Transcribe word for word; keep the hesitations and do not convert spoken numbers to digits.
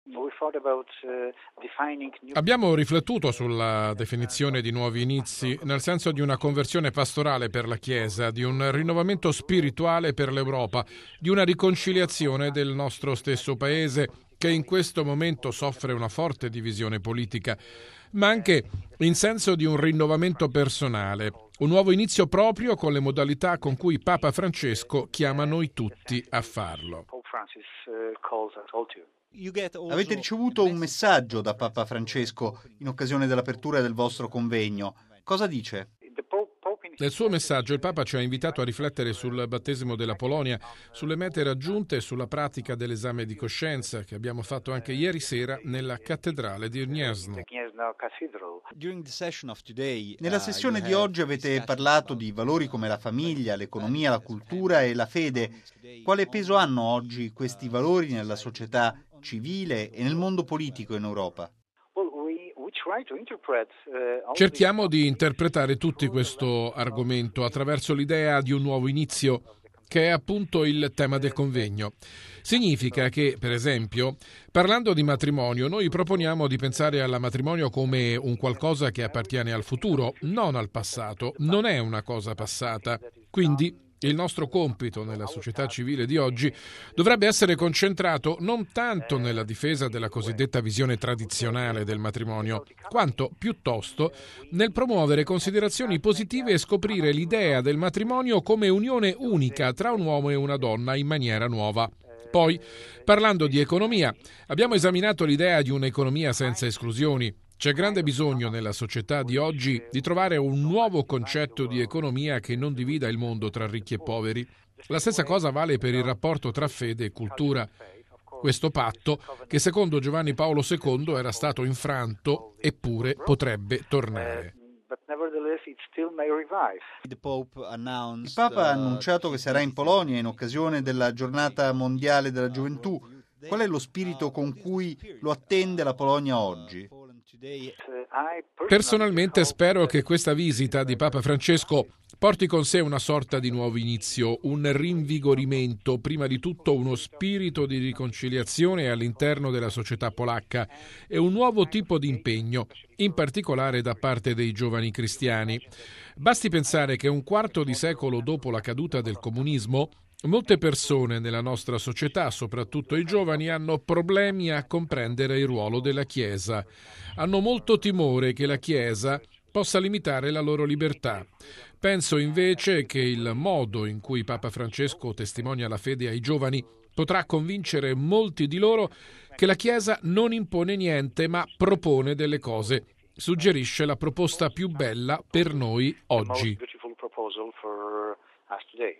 Abbiamo riflettuto sulla definizione di nuovi inizi, nel senso di una conversione pastorale per la Chiesa, di un rinnovamento spirituale per l'Europa, di una riconciliazione del nostro stesso Paese, che in questo momento soffre una forte divisione politica, ma anche in senso di un rinnovamento personale, un nuovo inizio proprio con le modalità con cui Papa Francesco chiama noi tutti a farlo. Avete ricevuto un messaggio da Papa Francesco in occasione dell'apertura del vostro convegno. Cosa dice? Nel suo messaggio il Papa ci ha invitato a riflettere sul battesimo della Polonia, sulle mete raggiunte e sulla pratica dell'esame di coscienza che abbiamo fatto anche ieri sera nella cattedrale di Gniezno. Nella sessione di oggi avete parlato di valori come la famiglia, l'economia, la cultura e la fede. Quale peso hanno oggi questi valori nella società civile e nel mondo politico in Europa? Cerchiamo di interpretare tutti questo argomento attraverso l'idea di un nuovo inizio, che è appunto il tema del convegno. Significa che, per esempio, parlando di matrimonio, noi proponiamo di pensare al matrimonio come un qualcosa che appartiene al futuro, non al passato. Non è una cosa passata. Quindi il nostro compito nella società civile di oggi dovrebbe essere concentrato non tanto nella difesa della cosiddetta visione tradizionale del matrimonio, quanto piuttosto nel promuovere considerazioni positive e scoprire l'idea del matrimonio come unione unica tra un uomo e una donna in maniera nuova. Poi, parlando di economia, abbiamo esaminato l'idea di un'economia senza esclusioni. C'è grande bisogno nella società di oggi di trovare un nuovo concetto di economia che non divida il mondo tra ricchi e poveri. La stessa cosa vale per il rapporto tra fede e cultura. Questo patto, che secondo Giovanni Paolo secondo era stato infranto, eppure potrebbe tornare. Il Papa ha annunciato che sarà in Polonia in occasione della Giornata Mondiale della Gioventù. Qual è lo spirito con cui lo attende la Polonia oggi? Personalmente spero che questa visita di Papa Francesco porti con sé una sorta di nuovo inizio, un rinvigorimento, prima di tutto uno spirito di riconciliazione all'interno della società polacca e un nuovo tipo di impegno, in particolare da parte dei giovani cristiani. Basti pensare che un quarto di secolo dopo la caduta del comunismo, molte persone nella nostra società, soprattutto i giovani, hanno problemi a comprendere il ruolo della Chiesa. Hanno molto timore che la Chiesa possa limitare la loro libertà. Penso invece che il modo in cui Papa Francesco testimonia la fede ai giovani potrà convincere molti di loro che la Chiesa non impone niente ma propone delle cose. Suggerisce la proposta più bella per noi oggi.